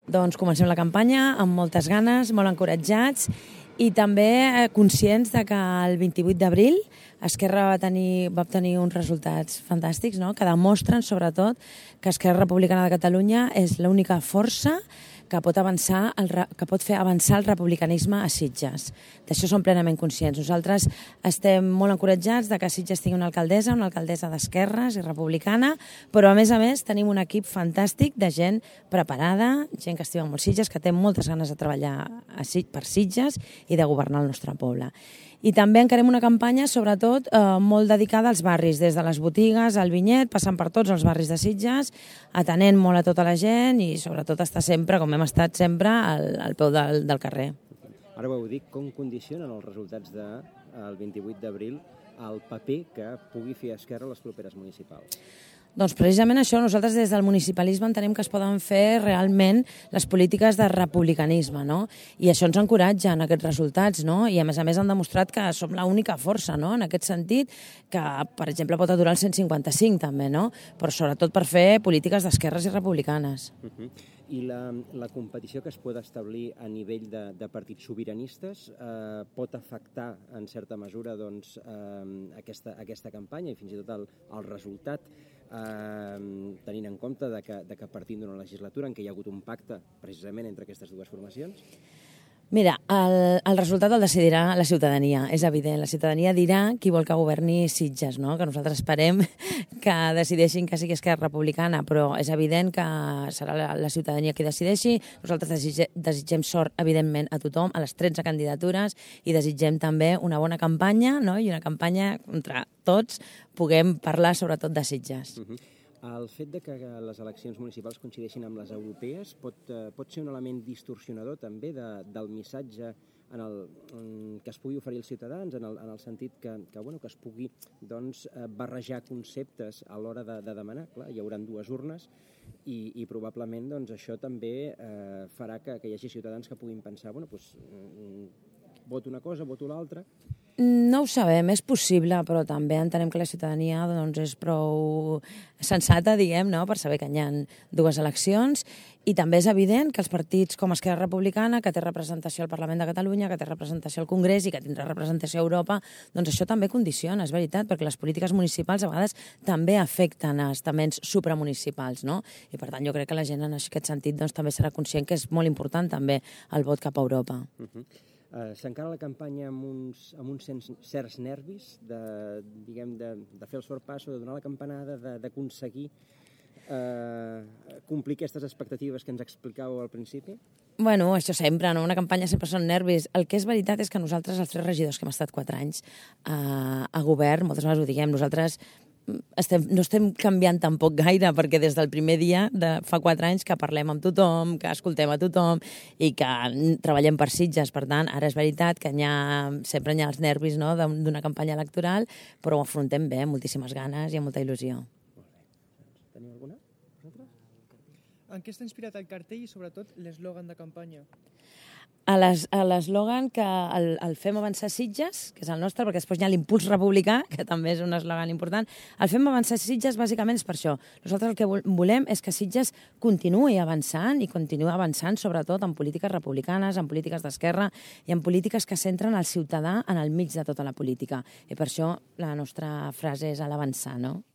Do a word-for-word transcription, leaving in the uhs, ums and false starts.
Doncs comencem la campanya amb moltes ganes, molt encoratjats i també conscients de que el vint-i-vuit d'abril Esquerra va tenir, va obtenir uns resultats fantàstics, no?, que demostren, sobretot, que Esquerra Republicana de Catalunya és l'única força que pot avançar, el, que pot fer avançar el republicanisme a Sitges. D'això som plenament conscients. Nosaltres estem molt encoratjats de que Sitges tingui una alcaldessa, una alcaldessa d'esquerres i republicana, però a més a més tenim un equip fantàstic de gent preparada, gent que estima molt Sitges, que té moltes ganes de treballar a, per Sitges i de governar el nostre poble. I també encarem una campanya, sobretot, eh, molt dedicada als barris, des de les botigues al Vinyet, passant per tots els barris de Sitges, atenent molt a tota la gent i, sobretot, estar sempre, com hem estat sempre, al, al peu del, del carrer. Ara ho heu dit, com condicionen els resultats del de, vint-i-vuit d'abril el paper que pugui fer Esquerra a les properes municipals? Doncs precisament això, nosaltres des del municipalisme entenem que es poden fer realment les polítiques de republicanisme, no? I això ens encoratja en aquests resultats, no? I a més a més han demostrat que som l'única força, no?, en aquest sentit, que per exemple pot aturar el cent cinquanta cinc també, no? Però sobretot per fer polítiques d'esquerres i republicanes. Uh-huh. I la, la competició que es pot establir a nivell de, de partits sobiranistes eh, pot afectar en certa mesura doncs, eh, aquesta, aquesta campanya i fins i tot el, el resultat, eh, tenint en compte de que, de que partint d'una legislatura en què hi ha hagut un pacte precisament entre aquestes dues formacions? Mira, el, el resultat el decidirà la ciutadania, és evident. La ciutadania dirà qui vol que governi Sitges, no? Que nosaltres esperem que decideixin que sigui Esquerra Republicana, però és evident que serà la, la ciutadania qui decideixi. Nosaltres desitge, desitgem sort, evidentment, a tothom, a les tretze candidatures, i desitgem també una bona campanya, no?, i una campanya contra tots puguem parlar sobretot de Sitges. Uh-huh. El fet de que les eleccions municipals coincideixin amb les europees pot, eh, pot ser un element distorsionador també de, del missatge en el, en, que es pugui oferir als ciutadans, en el, en el sentit que, que, bueno, que es pugui doncs, barrejar conceptes a l'hora de, de demanar. Clar, hi haurà dues urnes i, i probablement doncs, això també eh, farà que, que hi hagi ciutadans que puguin pensar bueno, doncs, mm, voto una cosa, voto l'altra. No ho sabem, és possible, però també entenem que la ciutadania doncs, és prou sensata, diguem, no?, per saber que hi ha dues eleccions, i també és evident que els partits com Esquerra Republicana, que té representació al Parlament de Catalunya, que té representació al Congrés i que tindrà representació a Europa, doncs això també condiciona, és veritat, perquè les polítiques municipals a vegades també afecten a estaments supramunicipals, no? I per tant jo crec que la gent en aquest sentit doncs, també serà conscient que és molt important també el vot cap a Europa. Uh-huh. Uh, S'encara la campanya amb uns, amb uns certs nervis de, diguem, de, de fer el sorpasso, de donar la campanada, d'aconseguir uh, complir aquestes expectatives que ens explicàveu al principi? Bueno, això sempre, no? Una campanya sempre són nervis. El que és veritat és que nosaltres, els tres regidors que hem estat quatre anys uh, a govern, moltes vegades ho diguem, nosaltres Estem, no estem canviant tampoc gaire, perquè des del primer dia de fa quatre anys que parlem amb tothom, que escoltem a tothom i que treballem per Sitges. Per tant, ara és veritat que hi ha, sempre hi ha els nervis, no?, d'una campanya electoral, però ho afrontem bé, amb moltíssimes ganes i amb molta il·lusió. Molt bé. Teniu alguna? Vosaltres? En què està inspirat el cartell i, sobretot, l'eslògan de campanya? A l'eslògan que el, el fem avançar Sitges, que és el nostre, perquè després hi ha l'impuls republicà, que també és un eslògan important. El fem avançar Sitges bàsicament és per això. Nosaltres el que volem és que Sitges continuï avançant i continuï avançant sobretot en polítiques republicanes, en polítiques d'esquerra i en polítiques que centren el ciutadà en el mig de tota la política. I per això la nostra frase és a l'avançar, no?